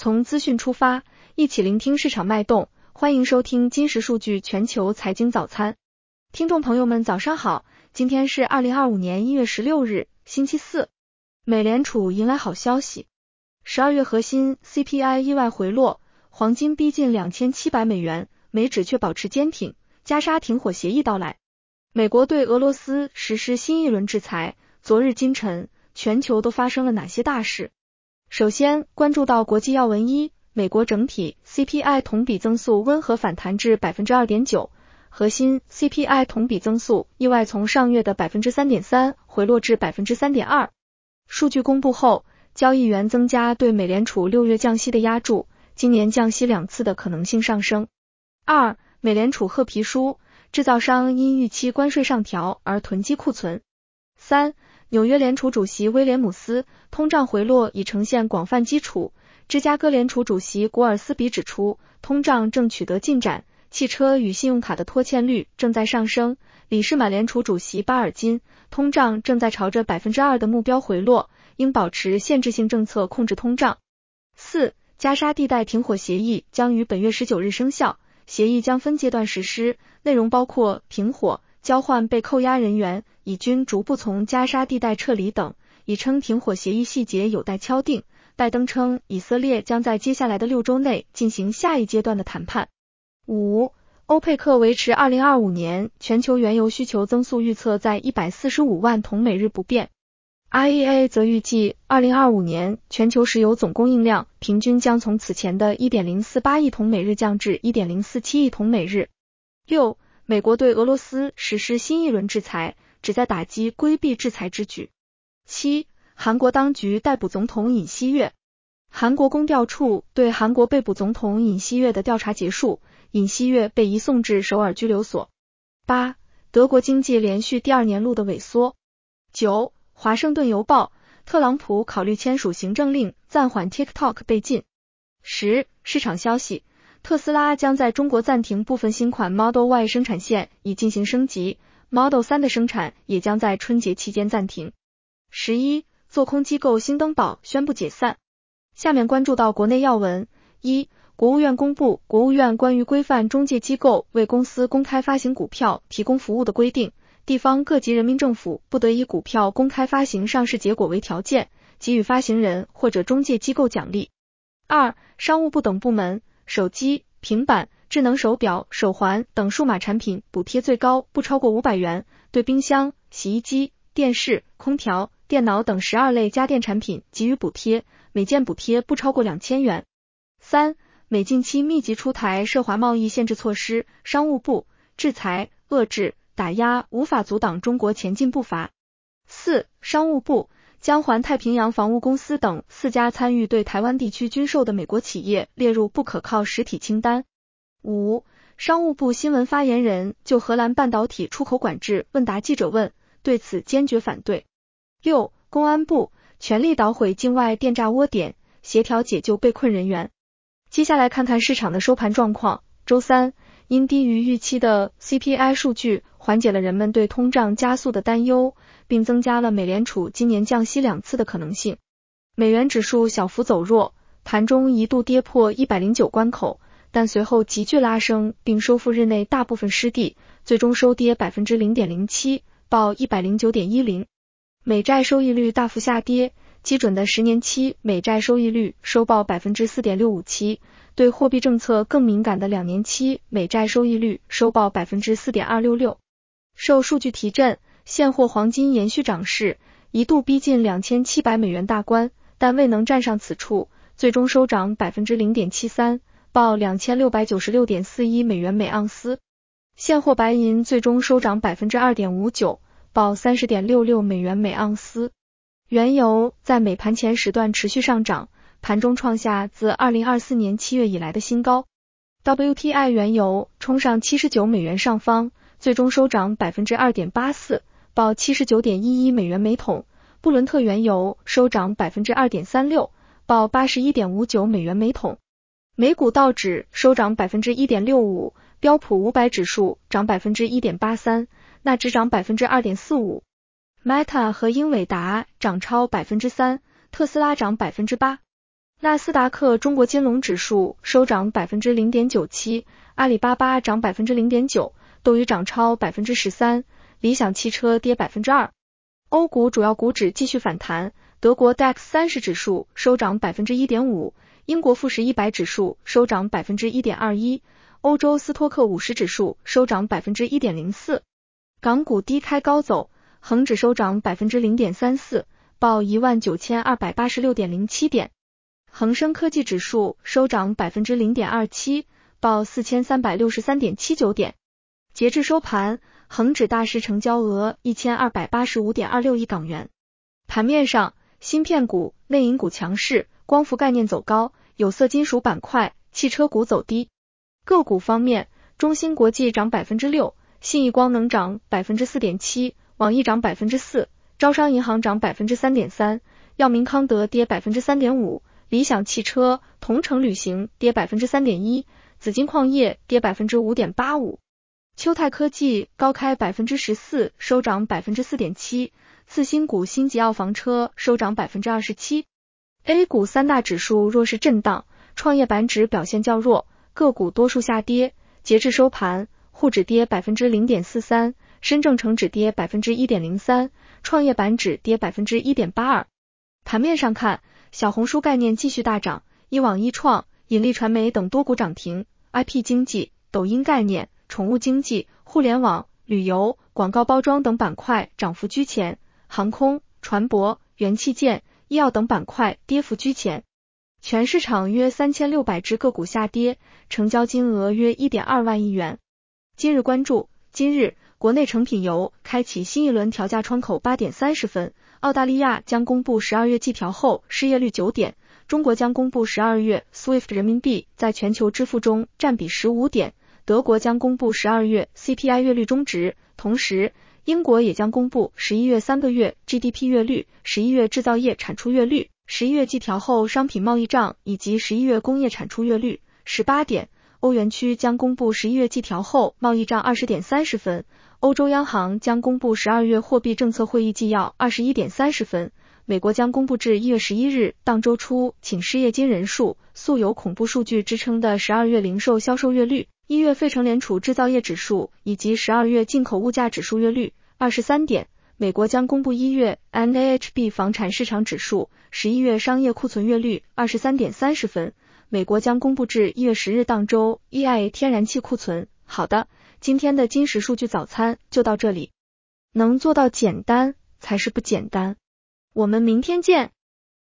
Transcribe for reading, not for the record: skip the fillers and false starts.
从资讯出发，一起聆听市场脉动。欢迎收听金石数据全球财经早餐。听众朋友们早上好，今天是2025年1月16日，星期四。美联储迎来好消息，12月核心 CPI 意外回落，黄金逼近2700美元，美指却保持坚挺，加沙停火协议到来。美国对俄罗斯实施新一轮制裁，昨日今晨，全球都发生了哪些大事？首先关注到国际要闻一，美国整体 CPI 同比增速温和反弹至 2.9%， 核心 CPI 同比增速意外从上月的 3.3% 回落至 3.2%。数据公布后，交易员增加对美联储6月降息的押注，今年降息2次的可能性上升。二、美联储褐皮书，制造商因预期关税上调而囤积库存。三、纽约联储主席威廉姆斯，通胀回落已呈现广泛基础。芝加哥联储主席古尔斯比指出，通胀正取得进展，汽车与信用卡的拖欠率正在上升。里士满联储主席巴尔金，通胀正在朝着 2% 的目标回落，应保持限制性政策控制通胀。四、加沙地带停火协议将于本月19日生效，协议将分阶段实施，内容包括停火、交换被扣押人员、以军逐步从加沙地带撤离等，已称停火协议细节有待敲定。拜登称，以色列将在接下来的6周内进行下一阶段的谈判。五、欧佩克维持2025年全球原油需求增速预测在145万桶每日不变。IEA 则预计2025年全球石油总供应量平均将从此前的 1.048 亿桶每日降至 1.047 亿桶每日。六、美国对俄罗斯实施新一轮制裁，旨在打击规避制裁之举。七、韩国当局逮捕总统尹锡悦。韩国公调处对韩国被捕总统尹锡悦的调查结束，尹锡悦被移送至首尔拘留所。八、德国经济连续第2年录的萎缩。九、华盛顿邮报，特朗普考虑签署行政令暂缓 TikTok 被禁。十、市场消息，特斯拉将在中国暂停部分新款 Model Y 生产线以进行升级， Model 3的生产也将在春节期间暂停。11、做空机构新登宝宣布解散。下面关注到国内要闻。一、国务院公布国务院关于规范中介机构为公司公开发行股票提供服务的规定，地方各级人民政府不得以股票公开发行上市结果为条件，给予发行人或者中介机构奖励。二、商务部等部门，手机、平板、智能手表、手环等数码产品补贴最高不超过500元，对冰箱、洗衣机、电视、空调、电脑等12类家电产品给予补贴，每件补贴不超过2000元。三、美近期密集出台涉华贸易限制措施，商务部制裁、遏制、打压无法阻挡中国前进步伐。四、商务部将环太平洋防务公司等4家参与对台湾地区军售的美国企业列入不可靠实体清单。五、商务部新闻发言人就荷兰半导体出口管制问答记者问，对此坚决反对。六、公安部全力捣毁境外电诈窝点，协调解救被困人员。接下来看看市场的收盘状况。周三，因低于预期的 CPI 数据缓解了人们对通胀加速的担忧，并增加了美联储今年降息2次的可能性。美元指数小幅走弱，盘中一度跌破109关口，但随后急剧拉升并收复日内大部分失地，最终收跌 0.07%， 报 109.10。美债收益率大幅下跌，基准的10年期美债收益率收报 4.657%， 对货币政策更敏感的2年期美债收益率收报 4.266%。 受数据提振，现货黄金延续涨势，一度逼近2700美元大关，但未能站上此处，最终收涨 0.73%， 报 2696.41 美元每盎司。现货白银最终收涨 2.59%，报 30.66 美元每盎司。原油在美盘前时段持续上涨，盘中创下自2024年7月以来的新高。WTI 原油冲上79美元上方，最终收涨 2.84%， 报 79.11 美元每桶。布伦特原油收涨 2.36%， 报 81.59 美元每桶。美股道指收涨 1.65%， 标普500指数涨 1.83%， 纳指涨 2.45%。Meta 和英伟达涨超 3%， 特斯拉涨 8%。 纳斯达克中国金龙指数收涨 0.97%， 阿里巴巴涨 0.9%， 斗鱼涨超 13%， 理想汽车跌 2%。欧股主要股指继续反弹，德国 DAX 30指数收涨 1.5%， 英国富时100指数收涨 1.21%， 欧洲斯托克50指数收涨 1.04%。港股低开高走，恒指收涨 0.34%， 报 19,286.07 点。恒生科技指数收涨 0.27%， 报 4,363.79 点。截至收盘，恒指大市成交额 1,285.26 亿港元。盘面上，芯片股、内银股强势，光伏概念走高，有色金属板块、汽车股走低。个股方面，中芯国际涨 6%， 信义光能涨 4.7%， 网易涨 4%， 招商银行涨 3.3%， 药明康德跌 3.5%， 理想汽车、同程旅行跌 3.1%， 紫金矿业跌 5.85%。秋泰科技高开 14%， 收涨 4.7%， 次新股新吉奥房车收涨 27%。A 股三大指数弱势震荡，创业板指表现较弱，个股多数下跌。截至收盘，沪指跌 0.43%， 深证成指跌 1.03%， 创业板指跌 1.82%。盘面上看，小红书概念继续大涨，一网一创、引力传媒等多股涨停， IP 经济、抖音概念、宠物经济、互联网、旅游、广告包装等板块涨幅居前，航空、船舶、元器件、医药等板块跌幅居前。全市场约3600只个股下跌，成交金额约 1.2 万亿元。今日关注，今日国内成品油开启新一轮调价窗口8点30分，澳大利亚将公布12月季调后失业率9点，中国将公布12月 SWIFT 人民币在全球支付中占比15点，德国将公布12月 CPI 月率中值，同时英国也将公布11月3个月 GDP 月率、11月制造业产出月率、11月季调后商品贸易账以及11月工业产出月率。18点，欧元区将公布11月季调后贸易账20点30分，欧洲央行将公布12月货币政策会议纪要21点30分，美国将公布至1月11日当周初请失业金人数，素有恐怖数据之称的12月零售销售月率、1月费城联储制造业指数以及12月进口物价指数月率。23点，美国将公布1月 NAHB 房产市场指数、11月商业库存月率。23点30分，美国将公布至1月10日当周 EIA 天然气库存。好的，今天的金石数据早餐就到这里。能做到简单才是不简单。我们明天见。